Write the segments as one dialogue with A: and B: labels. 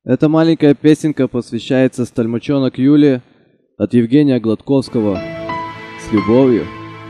A: Эта маленькая песенка посвящается стальмачонок Юле от Евгения Гладковского. С любовью.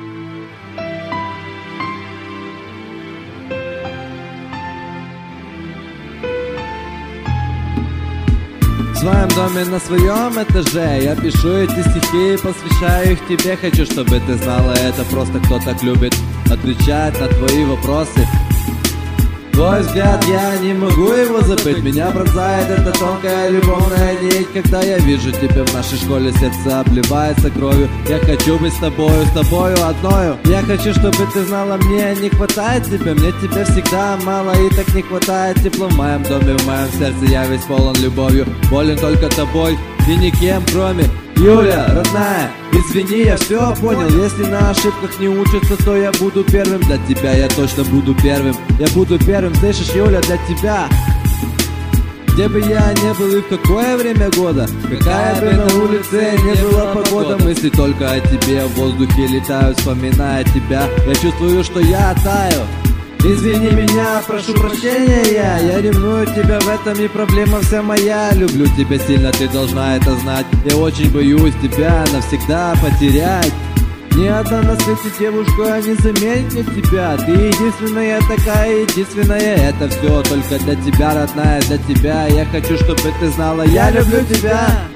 A: В своем доме на своем этаже я пишу эти стихи и посвящаю их тебе. Хочу, чтобы ты знала, это просто кто так любит отвечать на твои вопросы. Твой взгляд, я не могу его забыть. Меня пронзает эта тонкая любовная нить. Когда я вижу тебя в нашей школе, сердце обливается кровью. Я хочу быть с тобою одною. Я хочу, чтобы ты знала, мне не хватает тебя. Мне тебя всегда мало и так не хватает тепла. В моем доме, в моем сердце я весь полон любовью. Болен только тобой и никем кроме. Юля, родная, извини, я все понял. Если на ошибках не учатся, то я буду первым. Для тебя я точно буду первым. Я буду первым, слышишь, Юля, для тебя. Где бы я не был и в какое время года, какая бы на улице не была погода, мысли только о тебе в воздухе летают, вспоминая тебя. Я чувствую, что я таю. Извини меня, прошу прощения, я ревную тебя, в этом и проблема вся моя. Люблю тебя сильно, ты должна это знать. Я очень боюсь тебя навсегда потерять. Ни одна на свете девушка не заменит мне тебя. Ты единственная такая, единственная. Это все только для тебя, родная, для тебя. Я хочу, чтобы ты знала, я люблю тебя.